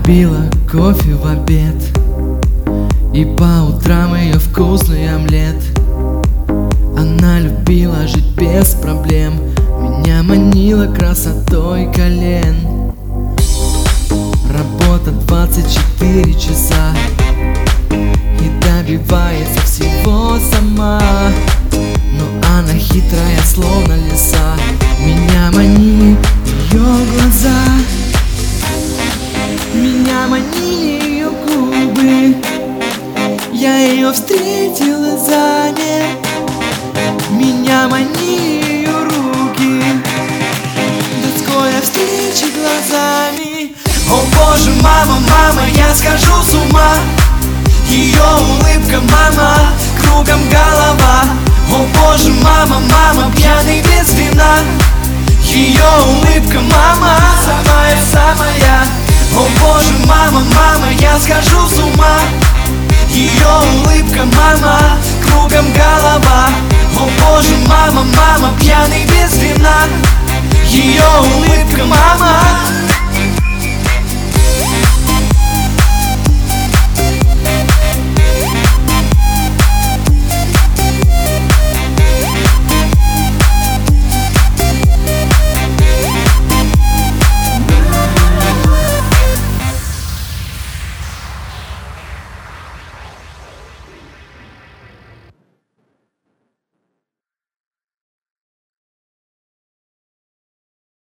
любила кофе в обед, и по утрам ее вкусный омлет. Она любила жить без проблем, меня манила красотой колен. Работа 24 часа, и добивается всего сама. Но она хитрая, словно лиса, меня манили ее глаза. Меня манили ее губы, я ее встретила сзади. Меня манили ее руки, до скорой встречи глазами. О боже, мама, мама, я схожу с ума. Ее улыбка, мама, кругом голова. О боже, мама, мама, пьяный без вина. Ее улыбка, мама, самая-самая. О боже, мама, мама, я схожу с ума. Ее улыбка, мама, кругом голова. О боже, мама, мама, пьяный без вина. Ее улыбка, мама.